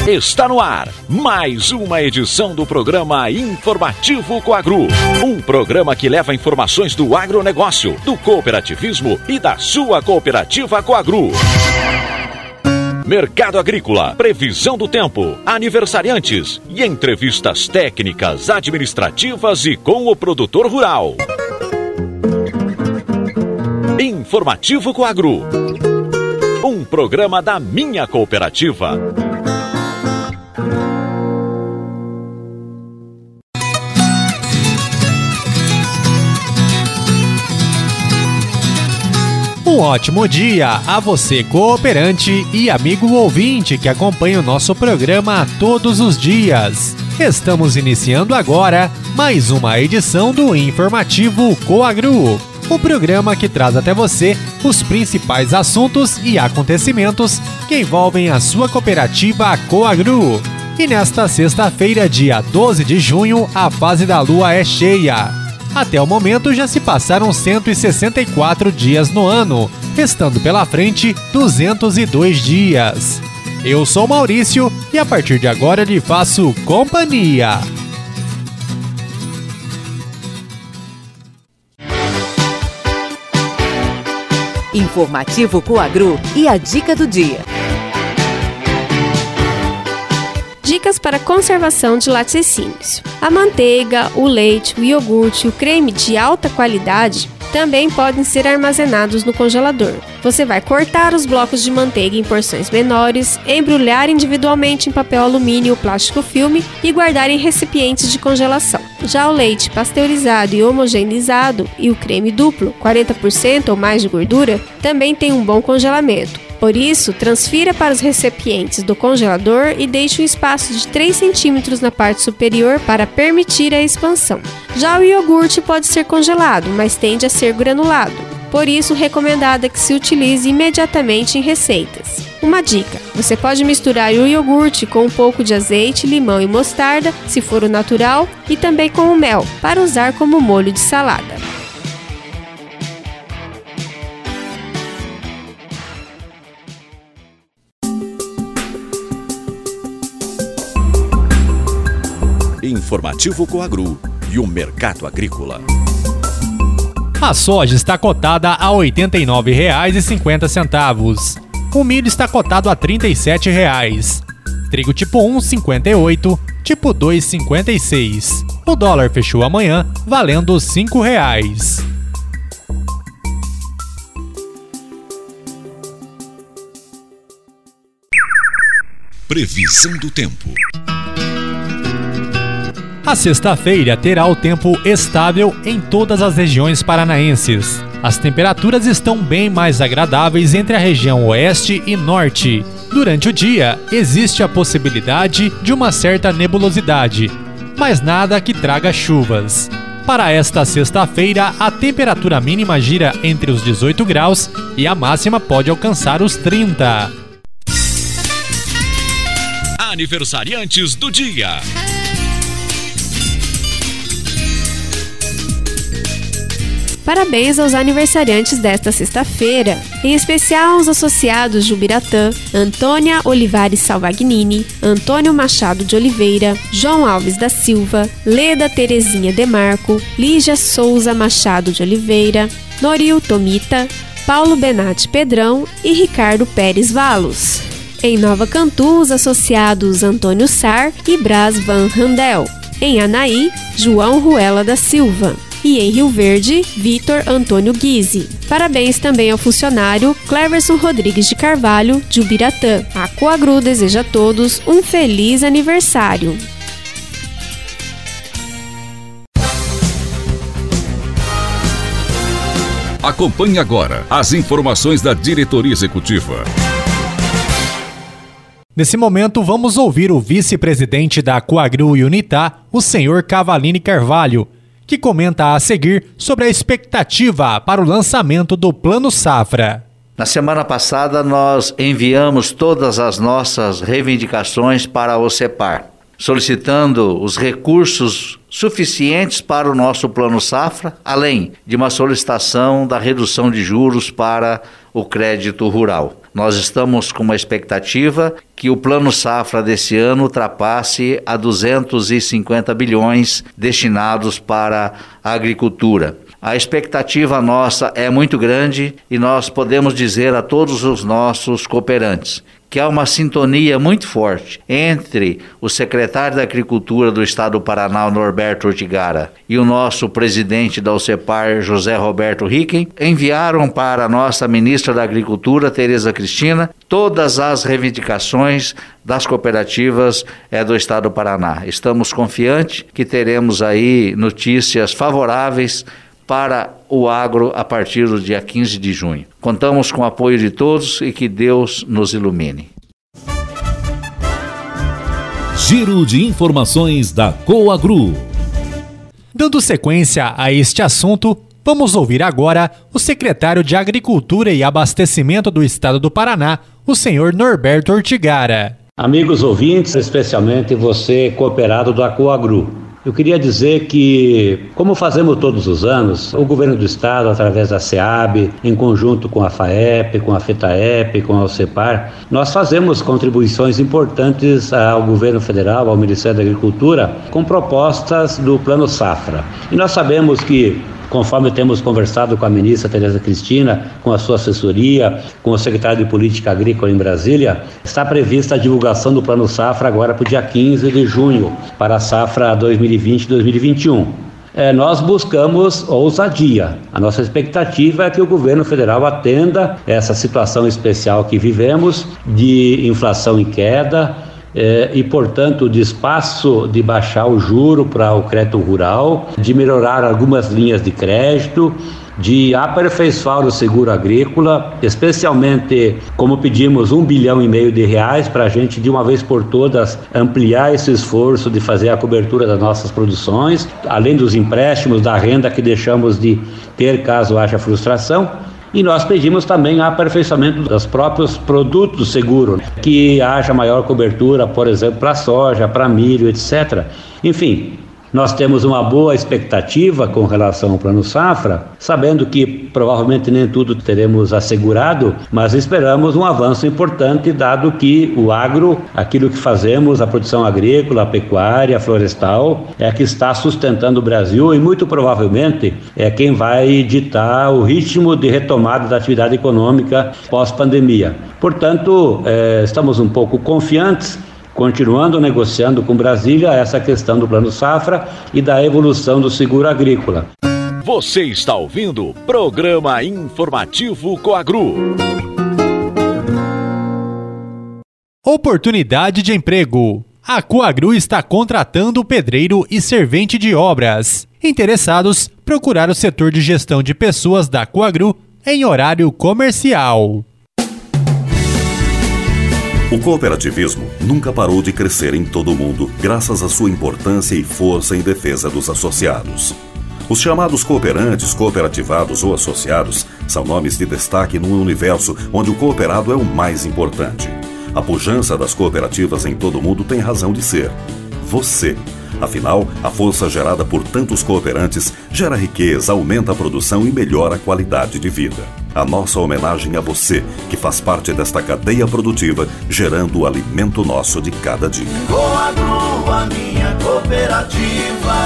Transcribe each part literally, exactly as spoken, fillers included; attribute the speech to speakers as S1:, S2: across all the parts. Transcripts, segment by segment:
S1: Está no ar mais uma edição do programa Informativo Coagro. Um programa que leva informações do agronegócio, do cooperativismo e da sua cooperativa Coagro. Mercado agrícola, previsão do tempo, aniversariantes e entrevistas técnicas, administrativas e com o produtor rural. Informativo Coagro. Um programa da minha cooperativa.
S2: Um ótimo dia a você, cooperante e amigo ouvinte que acompanha o nosso programa todos os dias. Estamos iniciando agora mais uma edição do Informativo Coagro, o programa que traz até você os principais assuntos e acontecimentos que envolvem a sua cooperativa Coagro. E nesta sexta-feira, dia doze de junho, a fase da lua é cheia. Até o momento já se passaram cento e sessenta e quatro dias no ano, restando pela frente duzentos e dois dias. Eu sou Maurício e a partir de agora lhe faço companhia.
S3: Informativo Coagro e a dica do dia.
S4: Dicas para conservação de laticínios. A manteiga, o leite, o iogurte e o creme de alta qualidade também podem ser armazenados no congelador. Você vai cortar os blocos de manteiga em porções menores, embrulhar individualmente em papel alumínio ou plástico filme e guardar em recipientes de congelação. Já o leite pasteurizado e homogeneizado e o creme duplo, quarenta por cento ou mais de gordura, também tem um bom congelamento. Por isso, transfira para os recipientes do congelador e deixe um espaço de três centímetros na parte superior para permitir a expansão. Já o iogurte pode ser congelado, mas tende a ser granulado. Por isso, recomendado é que se utilize imediatamente em receitas. Uma dica: você pode misturar o iogurte com um pouco de azeite, limão e mostarda, se for o natural, e também com o mel, para usar como molho de salada.
S1: Informativo Coagro e o mercado agrícola.
S2: A soja está cotada a oitenta e nove reais e cinquenta centavos. O milho está cotado a trinta e sete reais. Trigo tipo um, cinquenta e oito. Tipo dois, cinquenta e seis. O dólar fechou amanhã valendo cinco reais.
S1: Previsão do tempo.
S2: A sexta-feira terá o tempo estável em todas as regiões paranaenses. As temperaturas estão bem mais agradáveis entre a região oeste e norte. Durante o dia, existe a possibilidade de uma certa nebulosidade, mas nada que traga chuvas. Para esta sexta-feira, a temperatura mínima gira entre os dezoito graus e a máxima pode alcançar os trinta.
S1: Aniversariantes do dia.
S4: Parabéns aos aniversariantes desta sexta-feira, em especial aos associados de Ubiratã, Antônia Olivares Salvagnini, Antônio Machado de Oliveira, João Alves da Silva, Leda Terezinha Demarco, Lígia Souza Machado de Oliveira, Noril Tomita, Paulo Benatti Pedrão e Ricardo Pérez Valos. Em Nova Cantu, os associados Antônio Sar e Brás Van Randel. Em Anaí, João Ruela da Silva. E em Rio Verde, Vitor Antônio Guise. Parabéns também ao funcionário Cleverson Rodrigues de Carvalho, de Ubiratã. A Coagro deseja a todos um feliz aniversário.
S1: Acompanhe agora as informações da diretoria executiva.
S2: Nesse momento, vamos ouvir o vice-presidente da Coagro e Unitá, o senhor Cavalini Carvalho, que comenta a seguir sobre a expectativa para o lançamento do Plano Safra.
S5: Na semana passada, nós enviamos todas as nossas reivindicações para a OCEPAR, solicitando os recursos suficientes para o nosso Plano Safra, além de uma solicitação da redução de juros para o crédito rural. Nós estamos com uma expectativa que o Plano Safra desse ano ultrapasse a duzentos e cinquenta bilhões destinados para a agricultura. A expectativa nossa é muito grande e nós podemos dizer a todos os nossos cooperantes que há uma sintonia muito forte entre o secretário da Agricultura do Estado do Paraná, Norberto Ortigara, e o nosso presidente da OCEPAR, José Roberto Ricken. Enviaram para a nossa ministra da Agricultura, Tereza Cristina, todas as reivindicações das cooperativas é, do Estado do Paraná. Estamos confiantes que teremos aí notícias favoráveis para o agro a partir do dia quinze de junho. Contamos com o apoio de todos e que Deus nos ilumine.
S1: Giro de informações da Coagro.
S2: Dando sequência a este assunto, vamos ouvir agora o secretário de Agricultura e Abastecimento do Estado do Paraná, o senhor Norberto Ortigara.
S6: Amigos ouvintes, especialmente você cooperado da Coagro. Eu queria dizer que, como fazemos todos os anos, o governo do estado, através da SEAB, em conjunto com a FAEP, com a FETAEP, com a OCEPAR, nós fazemos contribuições importantes ao governo federal, ao Ministério da Agricultura, com propostas do Plano Safra. E nós sabemos que, conforme temos conversado com a ministra Tereza Cristina, com a sua assessoria, com o secretário de Política Agrícola em Brasília, está prevista a divulgação do Plano Safra agora para o dia quinze de junho, para a safra dois mil e vinte a dois mil e vinte e um. É, nós buscamos ousadia. A nossa expectativa é que o governo federal atenda essa situação especial que vivemos, de inflação em queda, É, e, portanto, de espaço de baixar o juro para o crédito rural, de melhorar algumas linhas de crédito, de aperfeiçoar o seguro agrícola, especialmente como pedimos um bilhão e meio de reais para a gente, de uma vez por todas, ampliar esse esforço de fazer a cobertura das nossas produções, além dos empréstimos, da renda que deixamos de ter caso haja frustração. E nós pedimos também aperfeiçoamento dos próprios produtos do seguro, que haja maior cobertura, por exemplo, para soja, para milho, etcétera. Enfim, nós temos uma boa expectativa com relação ao Plano Safra, sabendo que provavelmente nem tudo teremos assegurado, mas esperamos um avanço importante, dado que o agro, aquilo que fazemos, a produção agrícola, a pecuária, a florestal, é que está sustentando o Brasil e muito provavelmente é quem vai ditar o ritmo de retomada da atividade econômica pós-pandemia. Portanto, é, estamos um pouco confiantes, continuando negociando com Brasília essa questão do Plano Safra e da evolução do seguro agrícola.
S1: Você está ouvindo o Programa Informativo Coagro.
S2: Oportunidade de emprego. A Coagro está contratando pedreiro e servente de obras. Interessados, procurar o setor de gestão de pessoas da Coagro em horário comercial.
S7: O cooperativismo nunca parou de crescer em todo o mundo, graças à sua importância e força em defesa dos associados. Os chamados cooperantes, cooperativados ou associados são nomes de destaque num universo onde o cooperado é o mais importante. A pujança das cooperativas em todo o mundo tem razão de ser. Você. Afinal, a força gerada por tantos cooperantes gera riqueza, aumenta a produção e melhora a qualidade de vida. A nossa homenagem a você, que faz parte desta cadeia produtiva, gerando o alimento nosso de cada dia.
S8: Coagro, a minha cooperativa.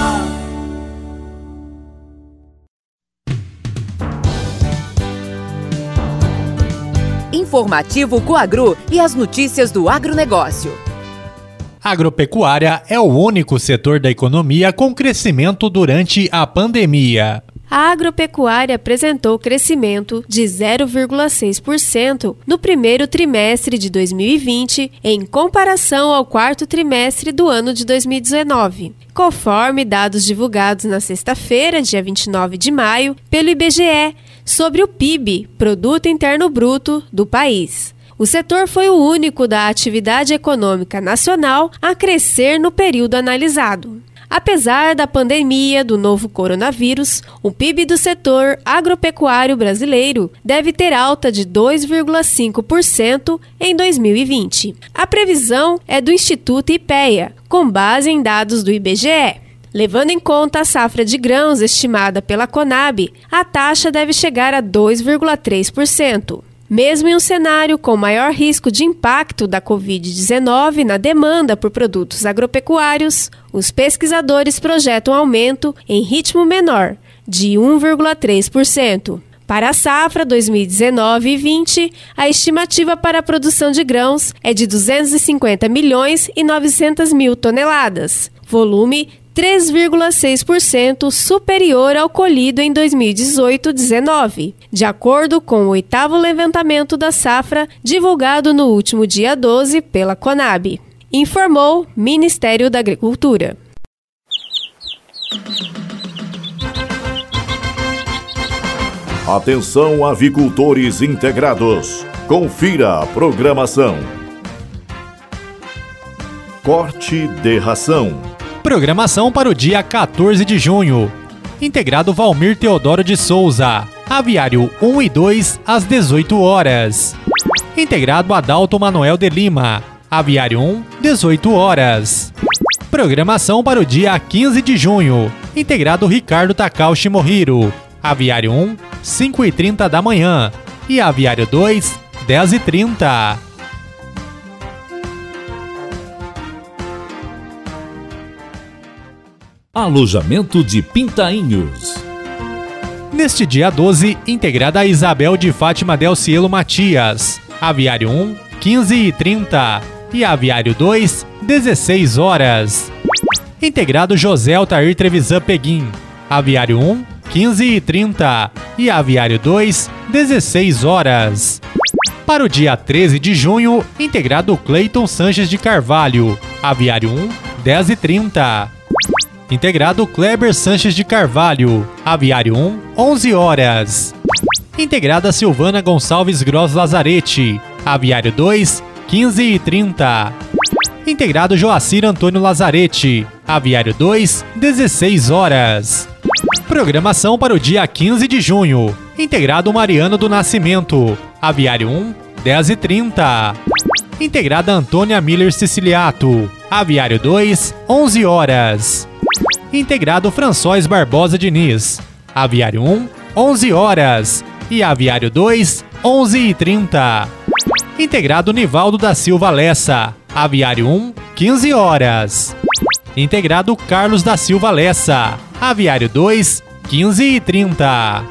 S3: Informativo Coagro e as notícias do agronegócio.
S2: A agropecuária é o único setor da economia com crescimento durante a pandemia.
S4: A agropecuária apresentou crescimento de zero vírgula seis por cento no primeiro trimestre de dois mil e vinte, em comparação ao quarto trimestre do ano de dois mil e dezenove, conforme dados divulgados na sexta-feira, dia vinte e nove de maio, pelo I B G E, sobre o P I B, Produto Interno Bruto, do país. O setor foi o único da atividade econômica nacional a crescer no período analisado. Apesar da pandemia do novo coronavírus, o P I B do setor agropecuário brasileiro deve ter alta de dois vírgula cinco por cento em dois mil e vinte. A previsão é do Instituto IPEA, com base em dados do I B G E. Levando em conta a safra de grãos estimada pela Conab, a taxa deve chegar a dois vírgula três por cento. Mesmo em um cenário com maior risco de impacto da covid dezenove na demanda por produtos agropecuários, os pesquisadores projetam aumento em ritmo menor, de um vírgula três por cento. Para a safra dois mil e dezenove e vinte, a estimativa para a produção de grãos é de duzentos e cinquenta milhões e novecentas mil toneladas, volume três vírgula seis por cento superior ao colhido em dois mil e dezoito a dezenove, de acordo com o oitavo levantamento da safra divulgado no último dia doze pela Conab, informou Ministério da Agricultura.
S9: Atenção, avicultores integrados. Confira a programação. Corte de ração.
S2: Programação para o dia quatorze de junho. Integrado Valmir Teodoro de Souza. Aviário um e dois às dezoito horas. Integrado Adalto Manuel de Lima. Aviário um, dezoito horas. Programação para o dia quinze de junho. Integrado Ricardo Takaushi Moriro. Aviário um, cinco e trinta da manhã. E Aviário dois, dez e trinta.
S1: Alojamento de Pintainhos.
S2: Neste dia doze, integrada a Isabel de Fátima Del Cielo Matias. Aviário um, quinze e trinta. E Aviário dois, dezesseis horas. Integrado José Altair Trevisan Peguim. Aviário um, quinze e trinta. E Aviário dois, dezesseis horas. Para o dia treze de junho, integrado Cleiton Sanches de Carvalho. Aviário um, dez e trinta. Integrado Kleber Sanches de Carvalho. Aviário um, onze horas. Integrada Silvana Gonçalves Gross Lazarete. Aviário dois, quinze e trinta. Integrado Joacir Antônio Lazarete. Aviário dois, dezesseis horas. Programação para o dia quinze de junho. Integrado Mariano do Nascimento. Aviário um, dez e trinta. Integrada Antônia Miller Siciliato. Aviário dois, onze horas. Integrado François Barbosa Diniz. Aviário um, onze horas. E Aviário dois, onze e trinta. Integrado Nivaldo da Silva Lessa. Aviário um, quinze horas. Integrado Carlos da Silva Lessa. Aviário dois, quinze e trinta.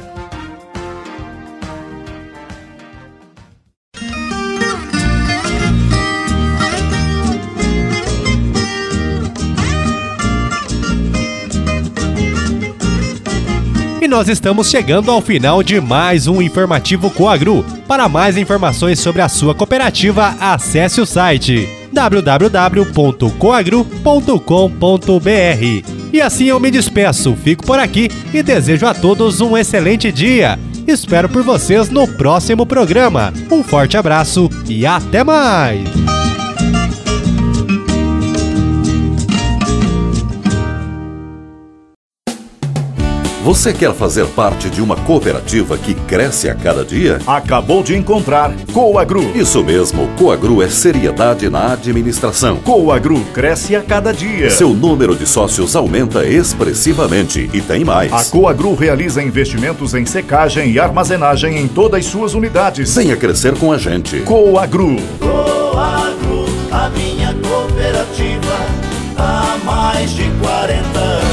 S2: E nós estamos chegando ao final de mais um Informativo Coagro. Para mais informações sobre a sua cooperativa, acesse o site w w w ponto coagro ponto com ponto b r. E assim eu me despeço, fico por aqui e desejo a todos um excelente dia. Espero por vocês no próximo programa. Um forte abraço e até mais!
S7: Você quer fazer parte de uma cooperativa que cresce a cada dia?
S9: Acabou de encontrar Coagro.
S7: Isso mesmo, Coagro é seriedade na administração.
S9: Coagro cresce a cada dia.
S7: Seu número de sócios aumenta expressivamente e tem mais.
S9: A Coagro realiza investimentos em secagem e armazenagem em todas as suas unidades.
S7: Venha crescer com a gente.
S9: Coagro.
S8: Coagro, a minha cooperativa, há mais de quarenta anos.